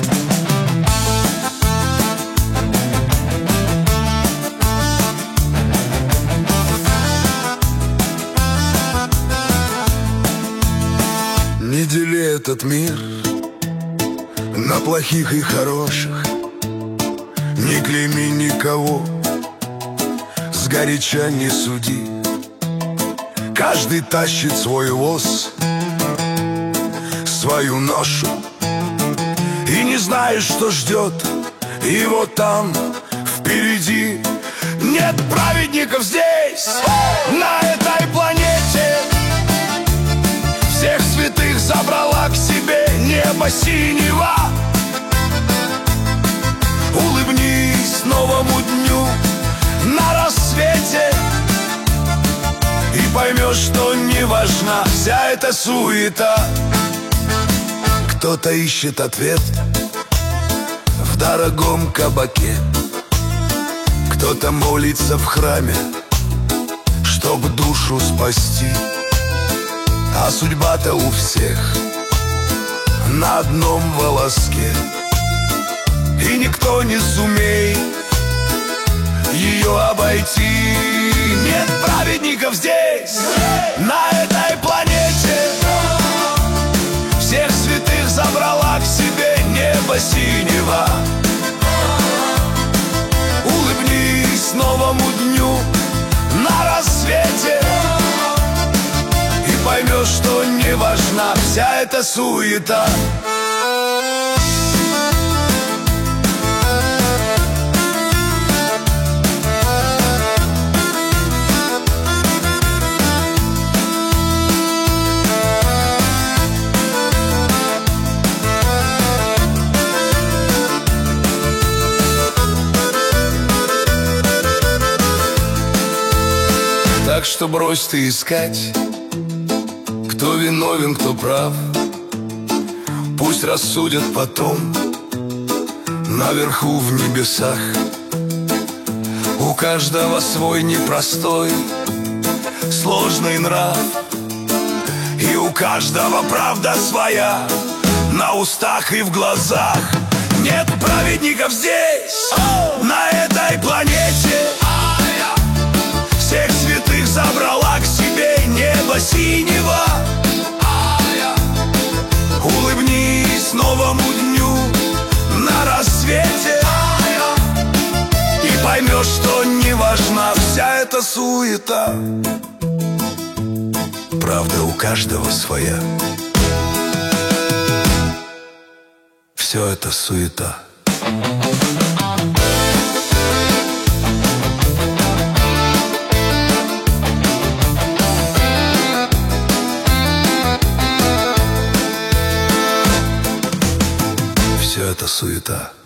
Не дели этот мир на плохих и хороших, не клейми никого, сгоряча не суди. Каждый тащит свой воз, свою ношу, и не знаешь, что ждет его там впереди. Нет праведников здесь, на этой планете. Всех святых забрала к себе небо синего. Улыбнись новому дню на рассвете, и поймешь, что не важна вся эта суета. Кто-то ищет ответ в дорогом кабаке, кто-то молится в храме, чтоб душу спасти. А судьба-то у всех на одном волоске, и никто не сумеет ее обойти. Нет праведников здесь, на этой планете. Всех святых забрала к себе небо синего. Улыбнись новому дню на рассвете, и поймешь, что не важна вся эта суета. Так что брось ты искать, кто виновен, кто прав. Пусть рассудят потом наверху в небесах. У каждого свой непростой, сложный нрав, и у каждого правда своя на устах и в глазах. Нет праведников здесь, на этой планете. Всех святых забрала к себе небо синего. Улыбнись новому дню на рассвете, и поймешь, что не важна вся эта суета. Правда у каждого своя. Все это суета. Все это суета.